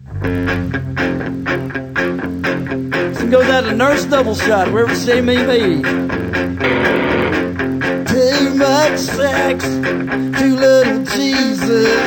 This goes out to Nurse Double Shot, wherever see me. Too much sex, too little Jesus.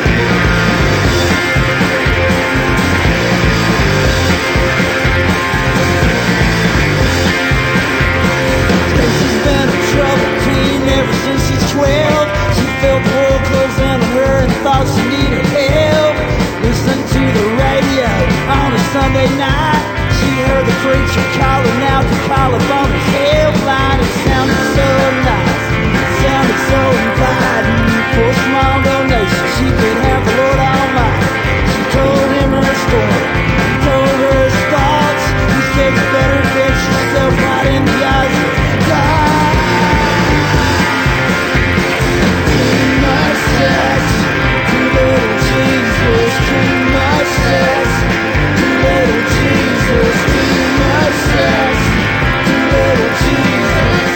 She's been a trouble teen ever since she's 12. She felt the world close down on her and thought she needed help. Listened to the radio on a Sunday night. She heard the preacher calling out to California's helpline. It sounded so nice, it sounded so inviting. For a small donation, she could have the Lord Almighty. She told him her story, told her his thoughts. He said you better get yourself right in the eyes of God. Too much sex, too little Jesus. Too much sex, too little Jesus. Too much sex, too little Jesus.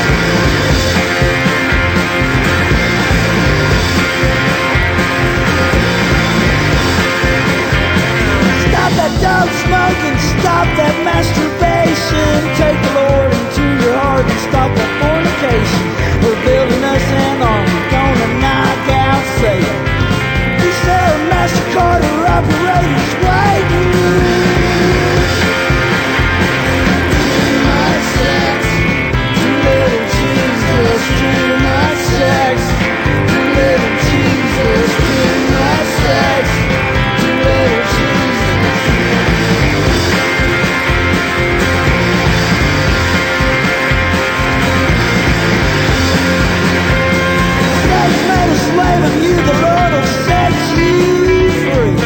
Stop that dope smoking, stop that masturbation. Take the Lord into your heart and stop that fornication. We're building us an army, gonna knock out Satan. We sell MasterCard or operators waiting. Too much sex, too little Jesus. Too much sex, too little Jesus. Too much sex, too little Jesus. Sex made a slave of you, the Lord will set you free.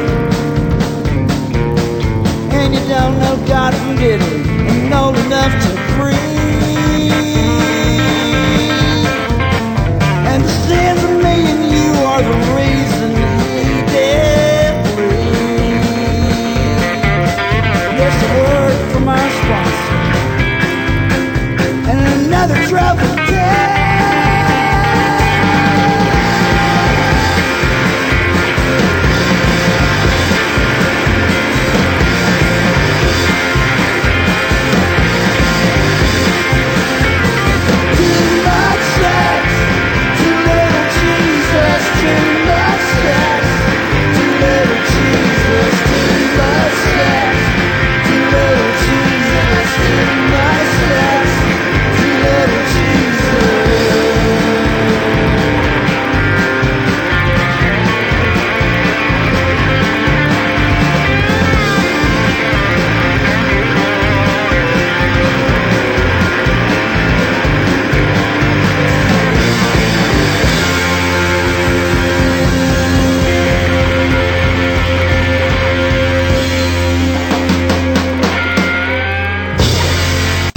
And you don't know God from diddly, and old enough to